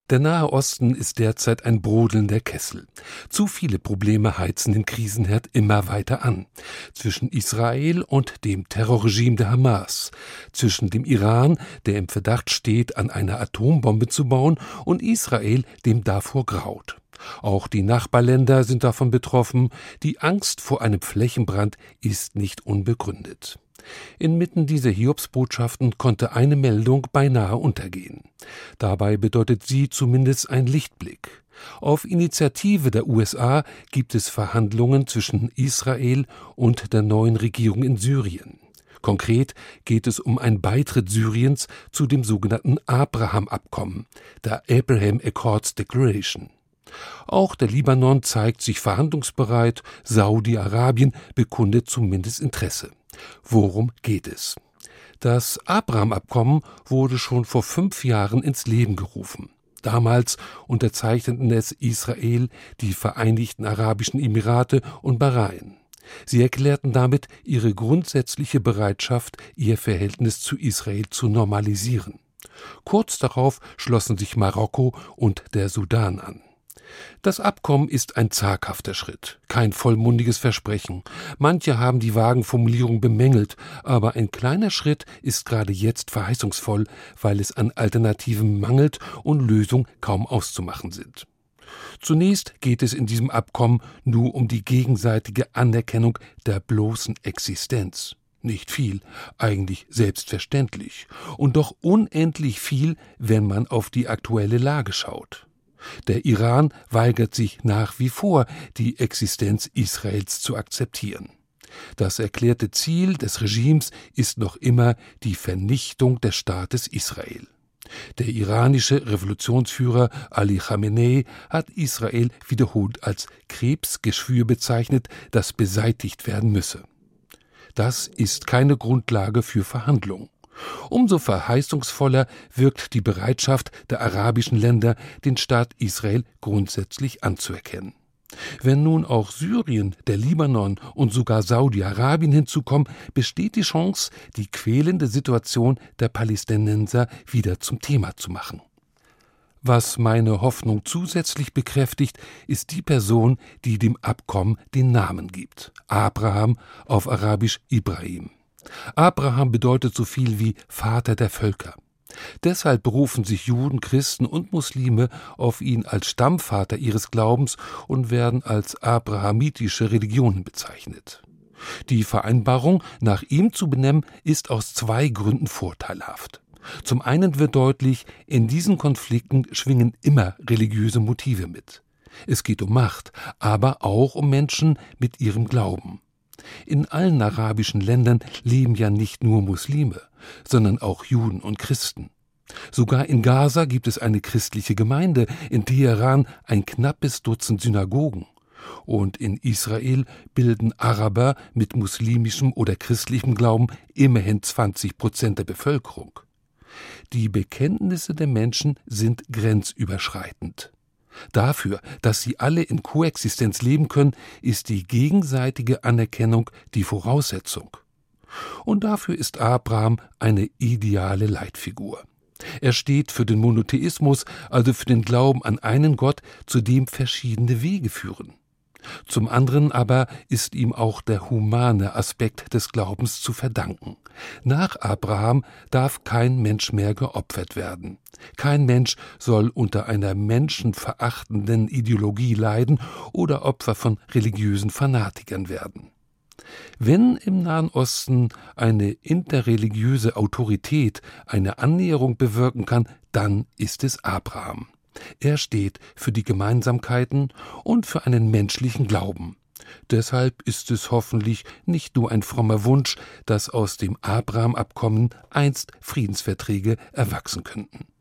Der Nahe Osten ist derzeit ein brodelnder Kessel. Zu viele Probleme heizen den Krisenherd immer weiter an. Zwischen Israel und dem Terrorregime der Hamas, zwischen dem Iran, der im Verdacht steht, an einer Atombombe zu bauen, und Israel, dem davor graut. Auch die Nachbarländer sind davon betroffen. Die Angst vor einem Flächenbrand ist nicht unbegründet. Inmitten dieser Hiobsbotschaften konnte eine Meldung beinahe untergehen. Dabei bedeutet sie zumindest ein Lichtblick. Auf Initiative der USA gibt es Verhandlungen zwischen Israel und der neuen Regierung in Syrien. Konkret geht es um einen Beitritt Syriens zu dem sogenannten Abraham-Abkommen, der Abraham Accords Declaration. Auch der Libanon zeigt sich verhandlungsbereit, Saudi-Arabien bekundet zumindest Interesse. Worum geht es? Das Abraham-Abkommen wurde schon vor 5 Jahren ins Leben gerufen. Damals unterzeichneten es Israel, die Vereinigten Arabischen Emirate und Bahrain. Sie erklärten damit ihre grundsätzliche Bereitschaft, ihr Verhältnis zu Israel zu normalisieren. Kurz darauf schlossen sich Marokko und der Sudan an. Das Abkommen ist ein zaghafter Schritt, kein vollmundiges Versprechen. Manche haben die vagen Formulierungen bemängelt, aber ein kleiner Schritt ist gerade jetzt verheißungsvoll, weil es an Alternativen mangelt und Lösungen kaum auszumachen sind. Zunächst geht es in diesem Abkommen nur um die gegenseitige Anerkennung der bloßen Existenz. Nicht viel, eigentlich selbstverständlich und doch unendlich viel, wenn man auf die aktuelle Lage schaut. Der Iran weigert sich nach wie vor, die Existenz Israels zu akzeptieren. Das erklärte Ziel des Regimes ist noch immer die Vernichtung des Staates Israel. Der iranische Revolutionsführer Ali Khamenei hat Israel wiederholt als Krebsgeschwür bezeichnet, das beseitigt werden müsse. Das ist keine Grundlage für Verhandlungen. Umso verheißungsvoller wirkt die Bereitschaft der arabischen Länder, den Staat Israel grundsätzlich anzuerkennen. Wenn nun auch Syrien, der Libanon und sogar Saudi-Arabien hinzukommen, besteht die Chance, die quälende Situation der Palästinenser wieder zum Thema zu machen. Was meine Hoffnung zusätzlich bekräftigt, ist die Person, die dem Abkommen den Namen gibt. Abraham, auf Arabisch Ibrahim. Abraham bedeutet so viel wie Vater der Völker. Deshalb berufen sich Juden, Christen und Muslime auf ihn als Stammvater ihres Glaubens und werden als abrahamitische Religionen bezeichnet. Die Vereinbarung, nach ihm zu benennen, ist aus 2 Gründen vorteilhaft. Zum einen wird deutlich, in diesen Konflikten schwingen immer religiöse Motive mit. Es geht um Macht, aber auch um Menschen mit ihrem Glauben. In allen arabischen Ländern leben ja nicht nur Muslime, sondern auch Juden und Christen. Sogar in Gaza gibt es eine christliche Gemeinde, in Teheran ein knappes Dutzend Synagogen. Und in Israel bilden Araber mit muslimischem oder christlichem Glauben immerhin 20% der Bevölkerung. Die Bekenntnisse der Menschen sind grenzüberschreitend. Dafür, dass sie alle in Koexistenz leben können, ist die gegenseitige Anerkennung die Voraussetzung. Und dafür ist Abraham eine ideale Leitfigur. Er steht für den Monotheismus, also für den Glauben an einen Gott, zu dem verschiedene Wege führen. Zum anderen aber ist ihm auch der humane Aspekt des Glaubens zu verdanken. Nach Abraham darf kein Mensch mehr geopfert werden. Kein Mensch soll unter einer menschenverachtenden Ideologie leiden oder Opfer von religiösen Fanatikern werden. Wenn im Nahen Osten eine interreligiöse Autorität eine Annäherung bewirken kann, dann ist es Abraham. Er steht für die Gemeinsamkeiten und für einen menschlichen Glauben. Deshalb ist es hoffentlich nicht nur ein frommer Wunsch, dass aus dem Abraham-Abkommen einst Friedensverträge erwachsen könnten.